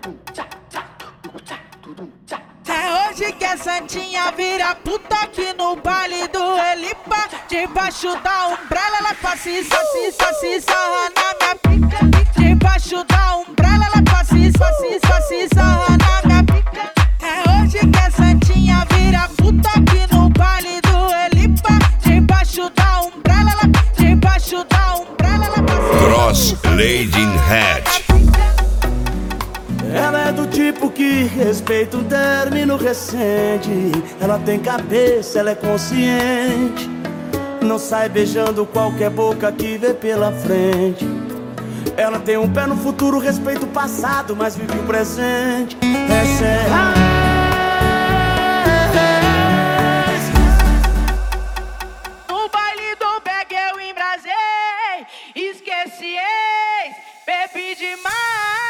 É hoje que a santinha vira puta aqui no baile do Elipa. Debaixo da umbrella ela passa e sarra na minha pica. Debaixo da umbrella ela passa e sarra na minha pica. É hoje que a santinha vira puta aqui no baile do Elipa. Debaixo da umbrella ela passa. Cross Lady in Hat. Ela é do tipo que respeita um término recente. Ela tem cabeça, ela é consciente. Não sai beijando qualquer boca que vê pela frente. Ela tem um pé no futuro, respeita o passado, mas vive o presente. Essa é a no baile do bag eu embrasei, esqueci ex, bebi demais.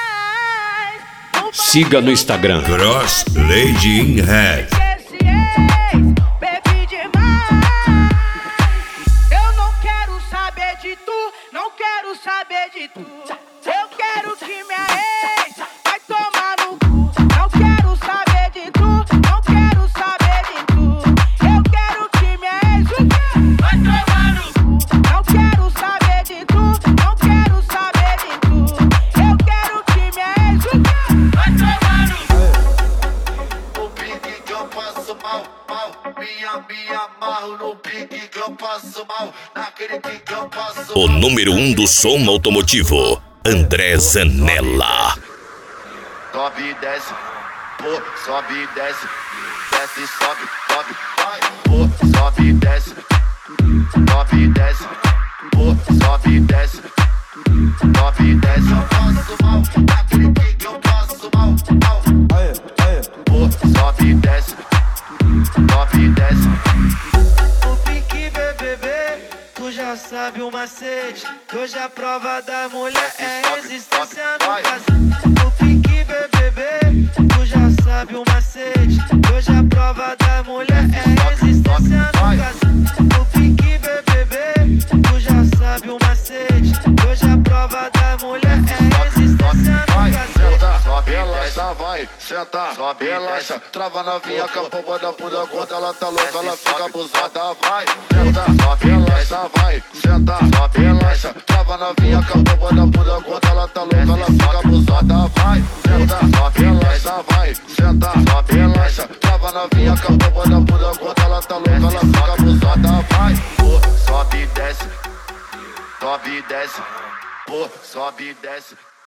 Siga no Instagram Cross Lady in Hat. Esqueci ex, bebi demais. Eu não quero saber de tu, não quero saber de tu. Eu quero que minha ex vai tomar no cu. Não quero saber de tu, não quero saber de tu. Eu quero que minha ex vai tomar no cu. Não quero saber de tu, não quero saber de tu. Eu quero que minha ex vai tomar no cu. O pique que eu passo mal, me amarro no pique que eu passo mal, naquele pique que eu passo O número 1 do som automotivo, André Zanella. Sobe e desce, pô, sobe e desce, desce e sobe, vai, pô, sobe e desce, pô, sobe e desce, eu passo mal, naquele pique eu passo mal, pô, sobe e desce, O pique BBB, tu já sabe o macete. Que hoje a prova da mulher é resistência no caso. O pique BBB, tu já sabe o macete. Que hoje a prova da mulher é resistência no caso. O pique BBB, tu já sabe o macete. Que hoje a prova da mulher é resistência no caso. sobe, relaxa, vai, senta, sobe, relaxa, trava novinha, com a pomba da puta, quando ela tá louca, ela fica abusada, vai, senta, sobe, relaxa, vai, senta, sobe, relaxa, trava novinha, com a pomba da puta, quando ela tá louca, ela fica abusada, vai, senta, sobe, relaxa, vai, senta, sobe, relaxa, trava novinha, com a pomba da puta, quando ela tá louca, ela fica abusada, vai, pô, sobe e desce, pô, sobe e desce.